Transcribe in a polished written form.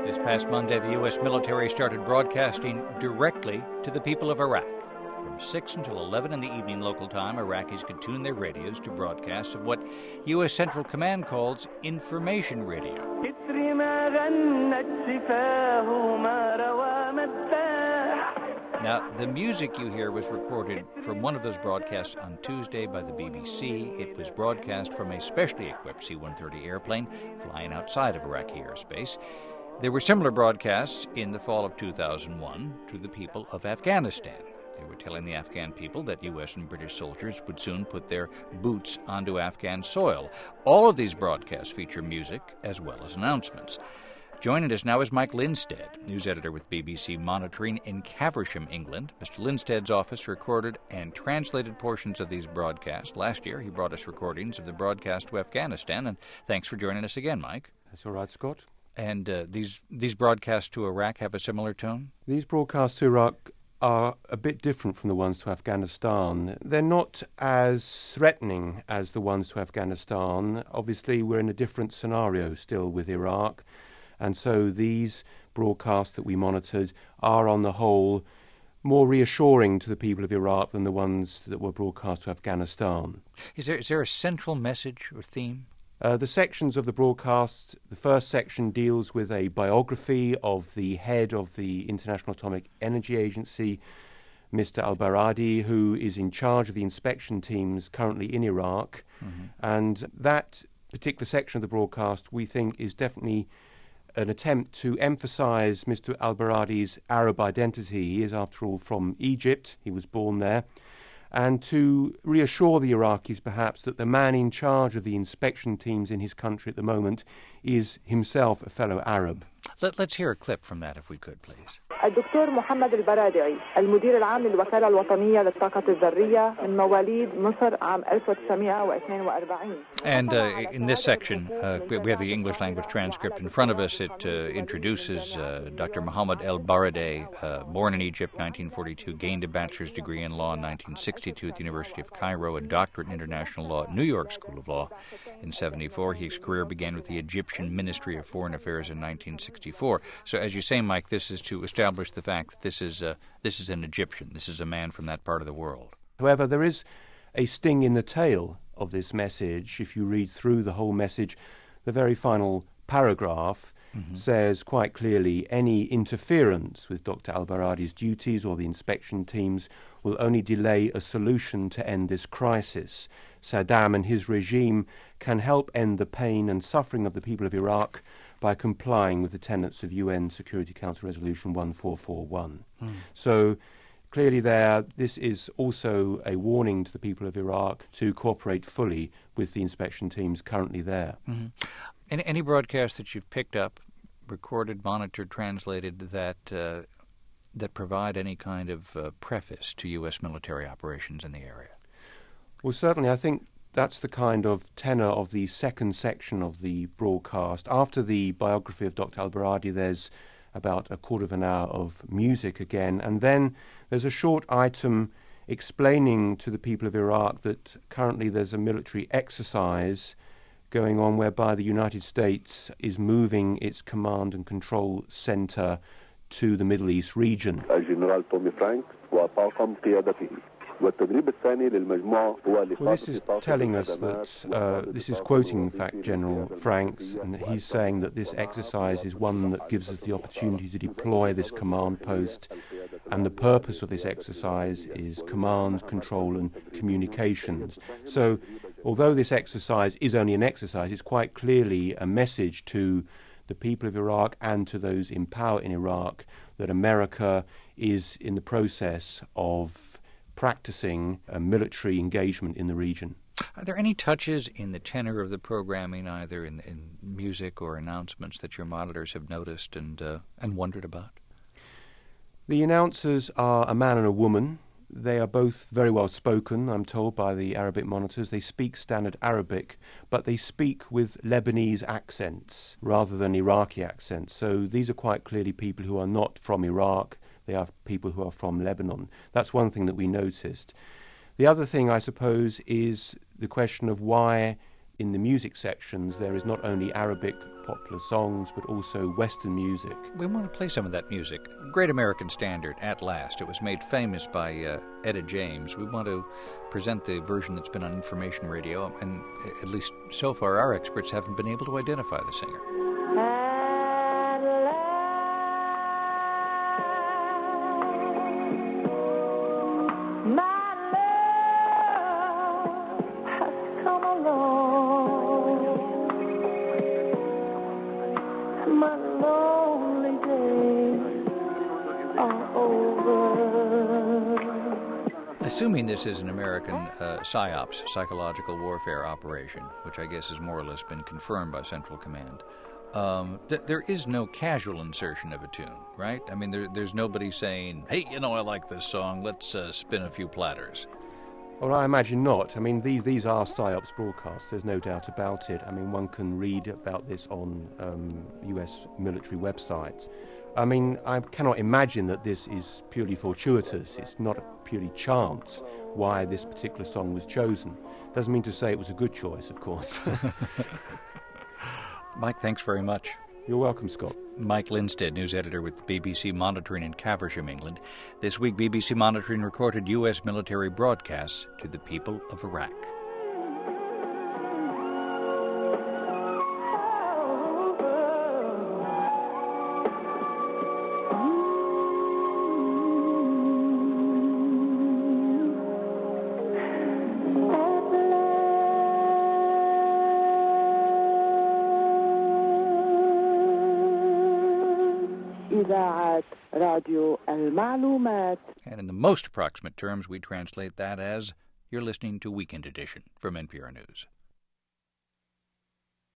This past Monday, the U.S. military started broadcasting directly to the people of Iraq. From 6 until 11 in the evening local time, Iraqis could tune their radios to broadcasts of what U.S. Central Command calls information radio. Now, the music you hear was recorded from one of those broadcasts on Tuesday by the BBC. It was broadcast from a specially equipped C-130 airplane flying outside of Iraqi airspace. There were similar broadcasts in the fall of 2001 to the people of Afghanistan. They were telling the Afghan people that U.S. and British soldiers would soon put their boots onto Afghan soil. All of these broadcasts feature music as well as announcements. Joining us now is Mike Lindsted, news editor with BBC Monitoring in Caversham, England. Mr. Lindsted's office recorded and translated portions of these broadcasts. Last year, he brought us recordings of the broadcast to Afghanistan, and thanks for joining us again, Mike. That's all right, Scott. And these broadcasts to Iraq have a similar tone? These broadcasts to Iraq are a bit different from the ones to Afghanistan. They're not as threatening as the ones to Afghanistan. Obviously, we're in a different scenario still with Iraq, and so these broadcasts that we monitored are, on the whole, more reassuring to the people of Iraq than the ones that were broadcast to Afghanistan. Is there a central message or theme? The sections of the broadcast, the first section deals with a biography of the head of the International Atomic Energy Agency, Mr. Al-Baradi, who is in charge of the inspection teams currently in Iraq. Mm-hmm. And that particular section of the broadcast, we think, is definitely an attempt to emphasize Mr. Al-Baradi's Arab identity. He is, after all, from Egypt. He was born there. And to reassure the Iraqis, perhaps, that the man in charge of the inspection teams in his country at the moment is himself a fellow Arab. Let's hear a clip from that, if we could, please. الدكتور محمد البرادعي المدير العام للوكالة الوطنية للطاقة الذرية من مواليد مصر عام 1942. And in this section, we have the English language transcript in front of us. It introduces Dr. Mohammed El-Baradei, born in Egypt, 1942, gained a bachelor's degree in law in 1962 at the University of Cairo, a doctorate in international law at New York School of Law in 1974. His career began with the Egyptian Ministry of Foreign Affairs in 1964. So, as you say, Mike, this is to establish the fact that this is an Egyptian. This is a man from that part of the world. However, there is a sting in the tail of this message. If you read through the whole message, the very final paragraph says quite clearly any interference with Dr. Al-Baradi's duties or the inspection teams will only delay a solution to end this crisis. Saddam and his regime can help end the pain and suffering of the people of Iraq by complying with the tenets of UN Security Council Resolution 1441. So clearly this is also a warning to the people of Iraq to cooperate fully with the inspection teams currently there. Mm-hmm. Any broadcasts that you've picked up, recorded, monitored, translated, that provide any kind of preface to U.S. military operations in the area? Well, certainly, I think that's the kind of tenor of the second section of the broadcast. After the biography of Dr. Al-Baradi, there's about a quarter of an hour of music again, and then there's a short item explaining to the people of Iraq that currently there's a military exercise going on whereby the United States is moving its command and control center to the Middle East region. الجنرال تومي فرانك وطاقم قيادته. Well, this is telling us that, this is quoting, in fact, General Franks, and he's saying that this exercise is one that gives us the opportunity to deploy this command post, and the purpose of this exercise is command, control, and communications. So, although this exercise is only an exercise, it's quite clearly a message to the people of Iraq and to those in power in Iraq that America is in the process of practicing a military engagement in the region. Are there any touches in the tenor of the programming, either in music or announcements, that your monitors have noticed and wondered about? The announcers are a man and a woman. They are both very well spoken, I'm told, by the Arabic monitors. They speak standard Arabic, but they speak with Lebanese accents rather than Iraqi accents. So these are quite clearly people who are not from Iraq. They are people who are from Lebanon. That's one thing that we noticed. The other thing, I suppose, is the question of why in the music sections there is not only Arabic popular songs but also Western music. We want to play some of that music. Great American Standard, At Last. It was made famous by Etta James. We want to present the version that's been on information radio, and at least so far our experts haven't been able to identify the singer. Assuming this is an American PSYOPs, psychological warfare operation, which I guess has more or less been confirmed by Central Command, there is no casual insertion of a tune, right? I mean, there's nobody saying, hey, I like this song, let's spin a few platters. Well, I imagine not. I mean, these are PSYOPs broadcasts, there's no doubt about it. I mean, one can read about this on US military websites. I mean, I cannot imagine that this is purely fortuitous. It's not purely chance why this particular song was chosen. Doesn't mean to say it was a good choice, of course. Mike, thanks very much. You're welcome, Scott. Mike Linstead, news editor with BBC Monitoring in Caversham, England. This week, BBC Monitoring recorded U.S. military broadcasts to the people of Iraq. إذاعة راديو المعلومات. And in the most approximate terms, we translate that as, you're listening to Weekend Edition from NPR News.